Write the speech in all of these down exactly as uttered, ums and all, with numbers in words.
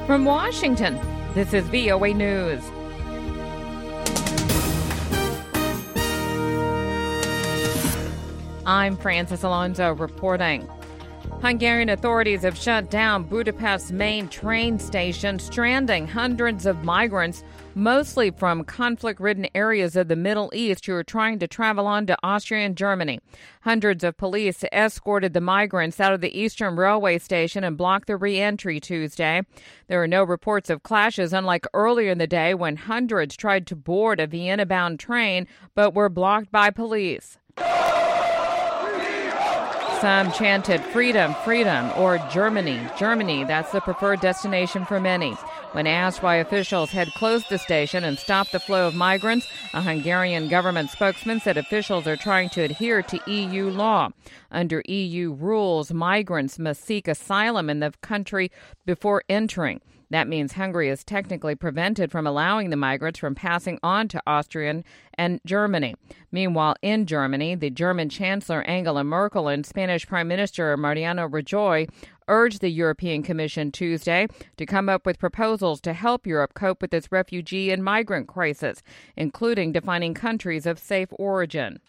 From Washington, this is V O A News. I'm Francis Alonso reporting. Hungarian authorities have shut down Budapest's main train station, stranding hundreds of migrants, mostly from conflict-ridden areas of the Middle East, who are trying to travel on to Austria and Germany. Hundreds of police escorted the migrants out of the eastern railway station and blocked the re-entry Tuesday. There are no reports of clashes, unlike earlier in the day when hundreds tried to board a Vienna-bound train but were blocked by police. Some chanted freedom, freedom, or Germany, Germany. That's the preferred destination for many. When asked why officials had closed the station and stopped the flow of migrants, a Hungarian government spokesman said officials are trying to adhere to E U law. Under E U rules, migrants must seek asylum in the country before entering. That means Hungary is technically prevented from allowing the migrants from passing on to Austria and Germany. Meanwhile, in Germany, the German Chancellor Angela Merkel and Spanish Prime Minister Mariano Rajoy urged the European Commission Tuesday to come up with proposals to help Europe cope with its refugee and migrant crisis, including defining countries of safe origin.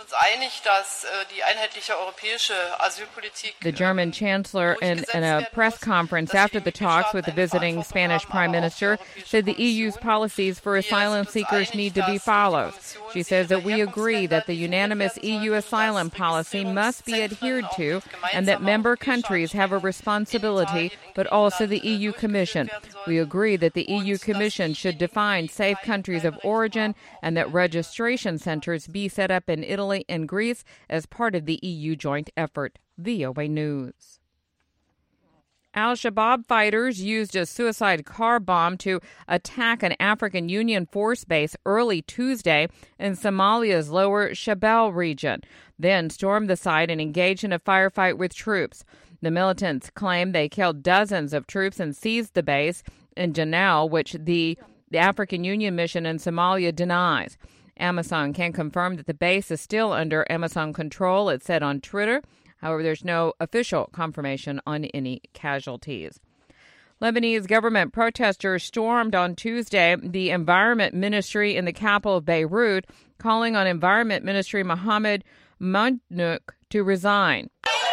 The German Chancellor, in, in a press conference after the talks with the visiting Spanish Prime Minister, said the E U's policies for asylum seekers need to be followed. She says that we agree that the unanimous E U asylum policy must be adhered to and that member countries have a responsibility, but also the E U Commission. We agree that the E U Commission should define safe countries of origin and that registration centers be set up in Italy and Greece as part of the E U joint effort. V O A News. Al-Shabaab fighters used a suicide car bomb to attack an African Union force base early Tuesday in Somalia's lower Shabelle region, then stormed the site and engaged in a firefight with troops. The militants claim they killed dozens of troops and seized the base in Janal, which the, the African Union mission in Somalia denies. Amazon can confirm that the base is still under Amazon control, it said on Twitter. However, there's no official confirmation on any casualties. Lebanese government protesters stormed on Tuesday the Environment Ministry in the capital of Beirut, calling on Environment Ministry Mohammed Moudnouk to resign.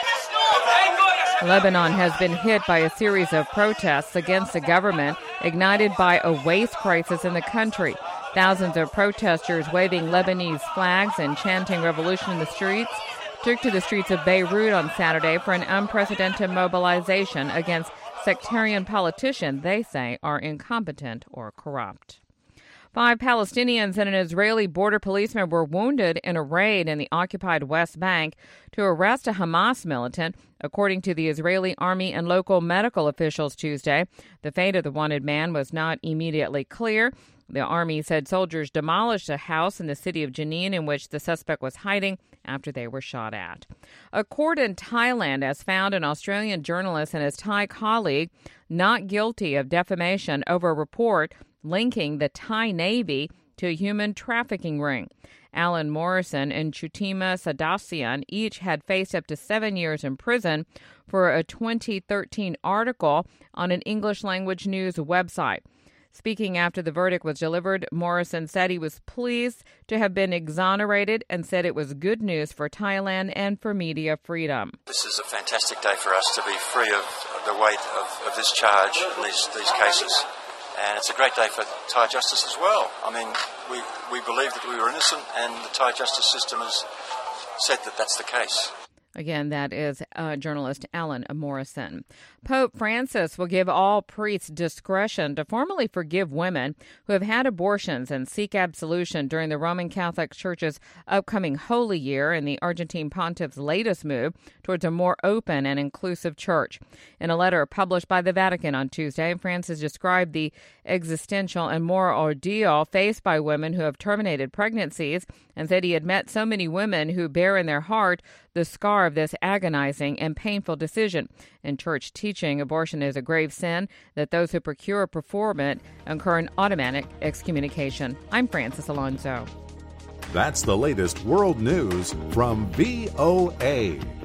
Lebanon has been hit by a series of protests against the government, ignited by a waste crisis in the country. Thousands of protesters waving Lebanese flags and chanting revolution in the streets took to the streets of Beirut on Saturday for an unprecedented mobilization against sectarian politicians they say are incompetent or corrupt. Five Palestinians and an Israeli border policeman were wounded in a raid in the occupied West Bank to arrest a Hamas militant, according to the Israeli army and local medical officials Tuesday. The fate of the wanted man was not immediately clear. The army said soldiers demolished a house in the city of Jenin in which the suspect was hiding after they were shot at. A court in Thailand has found an Australian journalist and his Thai colleague not guilty of defamation over a report linking the Thai Navy to a human trafficking ring. Alan Morrison and Chutima Sadasian each had faced up to seven years in prison for a twenty thirteen article on an English-language news website. Speaking after the verdict was delivered, Morrison said he was pleased to have been exonerated and said it was good news for Thailand and for media freedom. This is a fantastic day for us to be free of the weight of, of this charge, these, these cases. And it's a great day for Thai justice as well. I mean, we, we believe that we were innocent, and the Thai justice system has said that that's the case. Again, that is uh, journalist Alan Morrison. Pope Francis will give all priests discretion to formally forgive women who have had abortions and seek absolution during the Roman Catholic Church's upcoming Holy Year and the Argentine pontiff's latest move towards a more open and inclusive church. In a letter published by the Vatican on Tuesday, Francis described the existential and moral ordeal faced by women who have terminated pregnancies and said he had met so many women who bear in their heart the scar of this agonizing and painful decision. In church teaching, abortion is a grave sin, that those who procure or perform it incur an automatic excommunication. I'm Francis Alonso. That's the latest world news from V O A.